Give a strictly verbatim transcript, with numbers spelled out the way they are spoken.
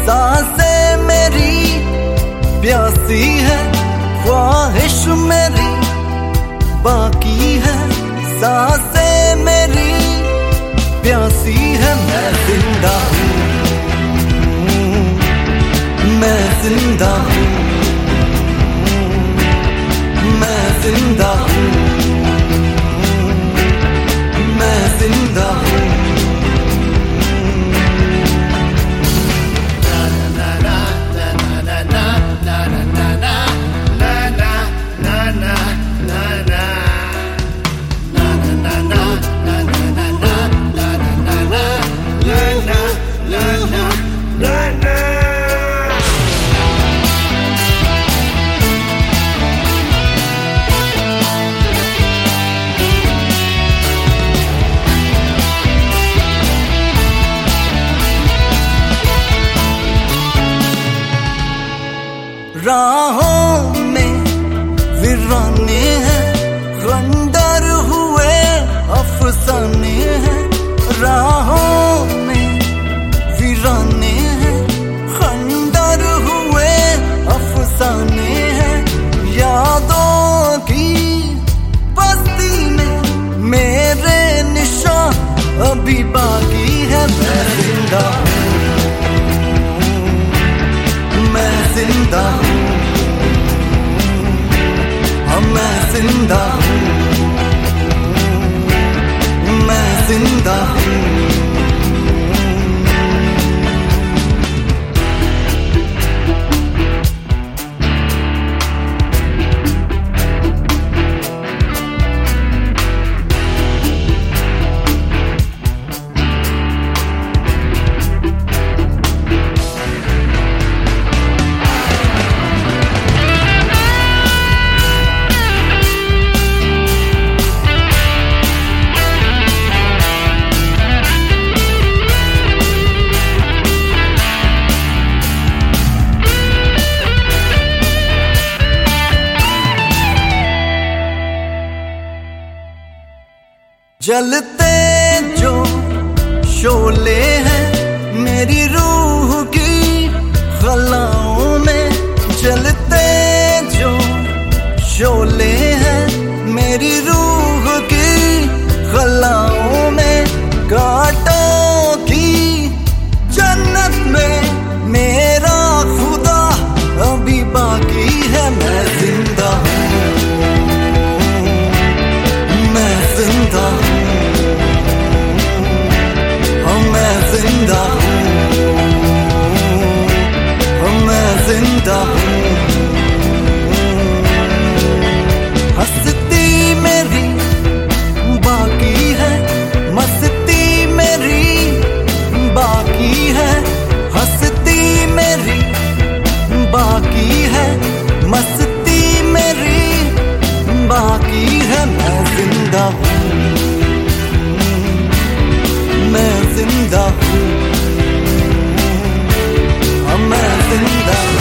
सांसें मेरी प्यासी है, ख्वाहिश मेरी बाकी है। सांसें मेरी प्यासी है, मैं जिंदा हूँ, मैं जिंदा हूँ, मैं जिंदा हूँ, मैं जिंदा हूँ। राहों में वीराने हैं, खंडर हुए अफसाने हैं। राहों में वीराने हैं, खंडर हुए अफसाने हैं। यादों की बस्ती में मेरे निशान अभी बाकी है। मैं जिंदा हूँ, मैं जिंदा हूँ, मैं जिंदा हूँ, मैं जिंदा हूँ। जलते जो शोले हैं मेरी रूह की गलाओं में। जलते जो शोले हैं मेरी रूह की गलाओं में। कांटों की जन्नत में मेरा खुदा अभी बाकी है। मैं जिंदा हूँ, मैं जिंदा हूँ, जिंदा हूँ, मैं जिंदा हूँ। हंसती मेरी बाकी है, मस्ती मेरी बाकी है। हंसती मेरी बाकी है, मस्ती मेरी बाकी है। मैं जिंदा हूँ, मैं जिंदा हूँ, मैं जिंदा हूँ।